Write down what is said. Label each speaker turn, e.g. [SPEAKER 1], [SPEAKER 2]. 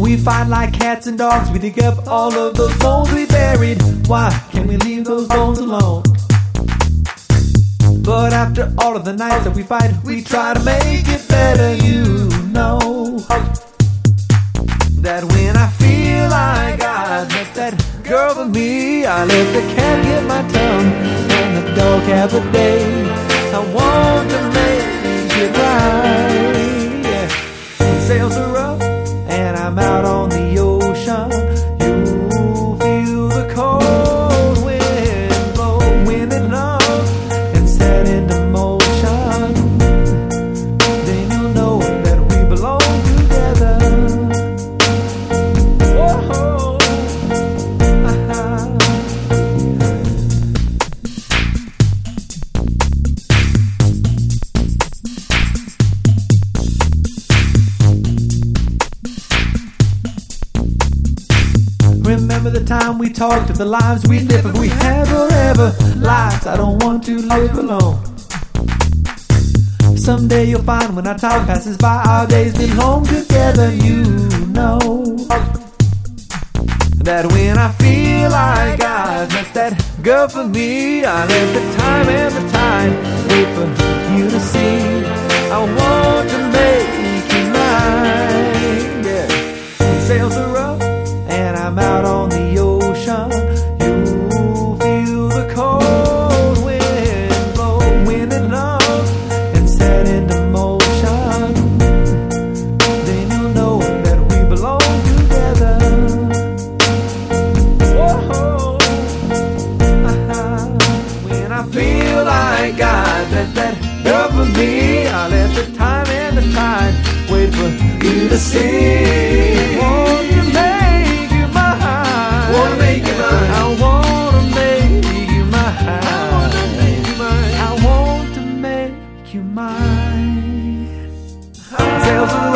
[SPEAKER 1] We fight like cats and dogs. We dig up all of those bones we buried. Why can't we leave those bones alone? But after all of the nights that we fight, we try to make it better. You know that when I feel like I met that girl for me, I let the cat get my tongue and the dog have a day. I want to make it right. Yeah. When sails are up and I'm out on the ocean, you'll feel the cold wind blow, wind and love, and set into motion. Then you'll know that we belong together. Whoa, Remember the time we talked of the lives we'd live if we had forever. Lives I don't want to live alone. Someday you'll find when our time passes by, our days belong together. You know that when I feel like I've met that girl for me, I let the time and the tide wait for you to see. I want to make you mine. Yeah. When sails are up and I'm out on the ocean, you'll feel the cold wind blow, wind and love, and set into motion. Then you'll know that we belong together. Whoa, when I feel like I met that girl for me, I let the time and the tide wait for you to see. Won't you make you mine? Wanna make you mine? I wanna make you mine. I want to make you mine. Sails